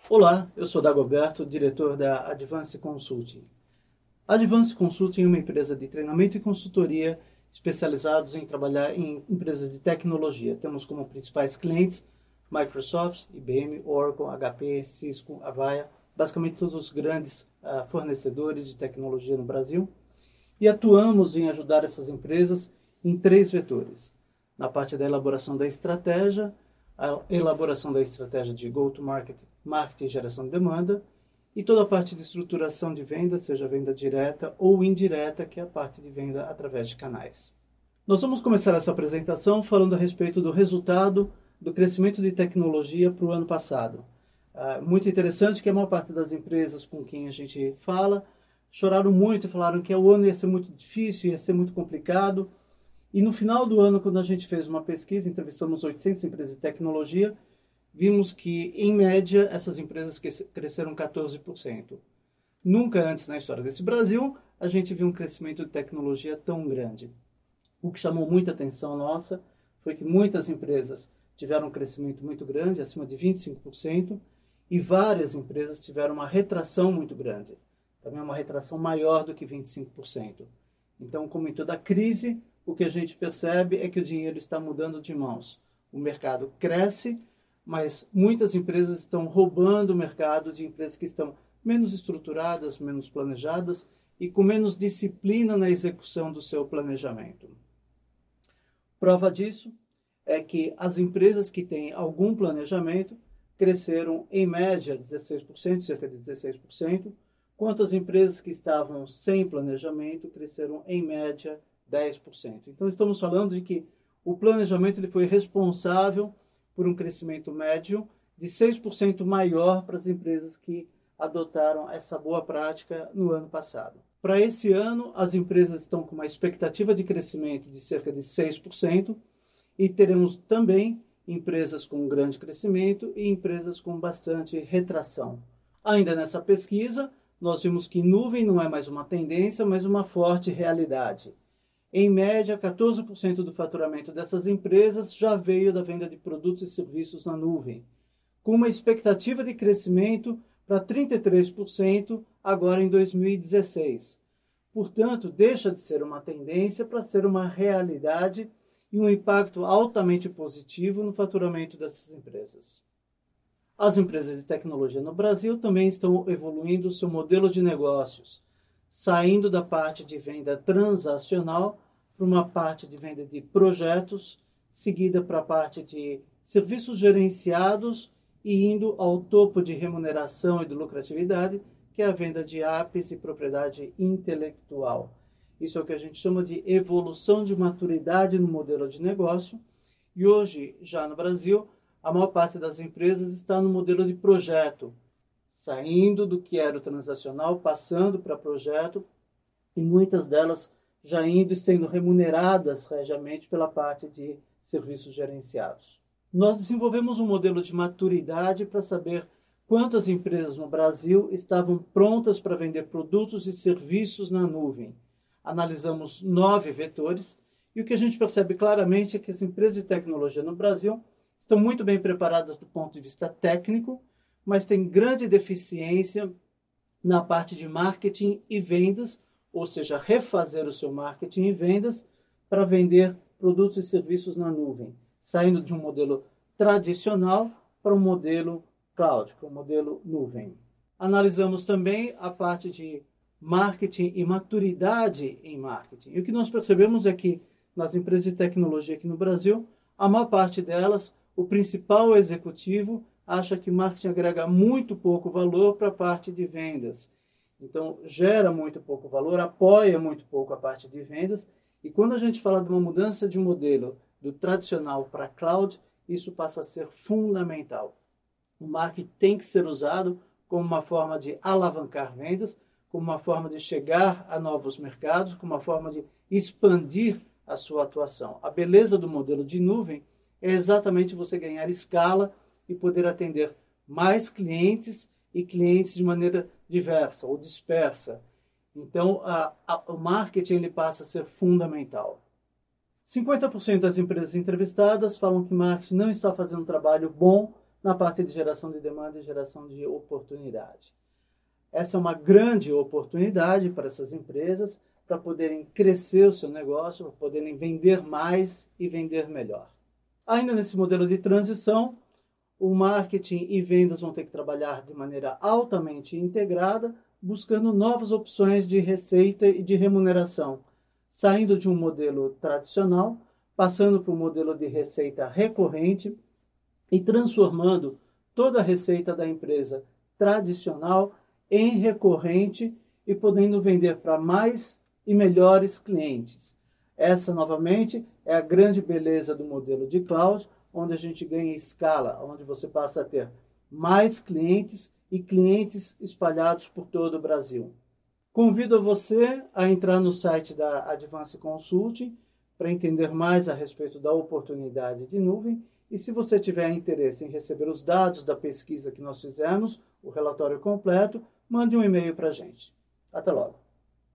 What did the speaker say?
Olá, eu sou Dagoberto, diretor da Advance Consulting. A Advance Consulting é uma empresa de treinamento e consultoria especializados em trabalhar em empresas de tecnologia. Temos como principais clientes Microsoft, IBM, Oracle, HP, Cisco, Avaya, basicamente todos os grandes fornecedores de tecnologia no Brasil. E atuamos em ajudar essas empresas em três vetores. Na parte da elaboração da estratégia, a elaboração da estratégia de go-to-market, marketing e geração de demanda, e toda a parte de estruturação de venda, seja venda direta ou indireta, que é a parte de venda através de canais. Nós vamos começar essa apresentação falando a respeito do resultado do crescimento de tecnologia para o ano passado. Muito interessante que a maior parte das empresas com quem a gente fala choraram muito e falaram que o ano ia ser muito difícil, ia ser muito complicado. E no final do ano, quando a gente fez uma pesquisa, entrevistamos 800 empresas de tecnologia, vimos que, em média, essas empresas cresceram 14%. Nunca antes na história desse Brasil, a gente viu um crescimento de tecnologia tão grande. O que chamou muita atenção nossa foi que muitas empresas tiveram um crescimento muito grande, acima de 25%, e várias empresas tiveram uma retração muito grande, também uma retração maior do que 25%. Então, como em toda crise, o que a gente percebe é que o dinheiro está mudando de mãos. O mercado cresce, mas muitas empresas estão roubando o mercado de empresas que estão menos estruturadas, menos planejadas e com menos disciplina na execução do seu planejamento. Prova disso é que as empresas que têm algum planejamento cresceram em média 16%, cerca de 16%, enquanto as empresas que estavam sem planejamento cresceram em média 10%. Então estamos falando de que o planejamento ele foi responsável por um crescimento médio de 6% maior para as empresas que adotaram essa boa prática no ano passado. Para esse ano, as empresas estão com uma expectativa de crescimento de cerca de 6% e teremos também empresas com grande crescimento e empresas com bastante retração. Ainda nessa pesquisa, nós vimos que nuvem não é mais uma tendência, mas uma forte realidade. Em média, 14% do faturamento dessas empresas já veio da venda de produtos e serviços na nuvem, com uma expectativa de crescimento para 33% agora em 2016. Portanto, deixa de ser uma tendência para ser uma realidade e um impacto altamente positivo no faturamento dessas empresas. As empresas de tecnologia no Brasil também estão evoluindo o seu modelo de negócios, saindo da parte de venda transacional para uma parte de venda de projetos, seguida para a parte de serviços gerenciados e indo ao topo de remuneração e de lucratividade, que é a venda de apps e propriedade intelectual. Isso é o que a gente chama de evolução de maturidade no modelo de negócio. E hoje, já no Brasil, a maior parte das empresas está no modelo de projeto, saindo do que era o transacional, passando para projeto, e muitas delas já indo e sendo remuneradas regiamente pela parte de serviços gerenciados. Nós desenvolvemos um modelo de maturidade para saber quantas empresas no Brasil estavam prontas para vender produtos e serviços na nuvem. Analisamos 9 vetores e o que a gente percebe claramente é que as empresas de tecnologia no Brasil estão muito bem preparadas do ponto de vista técnico, mas têm grande deficiência na parte de marketing e vendas, ou seja, refazer o seu marketing e vendas para vender produtos e serviços na nuvem, saindo de um modelo tradicional para um modelo cloud, para um modelo nuvem. Analisamos também a parte de marketing e maturidade em marketing. E o que nós percebemos é que nas empresas de tecnologia aqui no Brasil, a maior parte delas, o principal executivo acha que marketing agrega muito pouco valor para a parte de vendas. Então, gera muito pouco valor, apoia muito pouco a parte de vendas. E quando a gente fala de uma mudança de modelo do tradicional para cloud, isso passa a ser fundamental. O marketing tem que ser usado como uma forma de alavancar vendas, como uma forma de chegar a novos mercados, como uma forma de expandir a sua atuação. A beleza do modelo de nuvem é exatamente você ganhar escala e poder atender mais clientes e clientes de maneira diversa ou dispersa. Então, o marketing ele passa a ser fundamental. 50% das empresas entrevistadas falam que marketing não está fazendo um trabalho bom na parte de geração de demanda e geração de oportunidade. Essa é uma grande oportunidade para essas empresas para poderem crescer o seu negócio, para poderem vender mais e vender melhor. Ainda nesse modelo de transição, o marketing e vendas vão ter que trabalhar de maneira altamente integrada, buscando novas opções de receita e de remuneração, saindo de um modelo tradicional, passando para um modelo de receita recorrente e transformando toda a receita da empresa tradicional em recorrente e podendo vender para mais e melhores clientes. Essa, novamente, é a grande beleza do modelo de cloud, onde a gente ganha escala, onde você passa a ter mais clientes e clientes espalhados por todo o Brasil. Convido você a entrar no site da Advance Consulting para entender mais a respeito da oportunidade de nuvem. E se você tiver interesse em receber os dados da pesquisa que nós fizemos, o relatório completo, mande um e-mail para a gente. Até logo.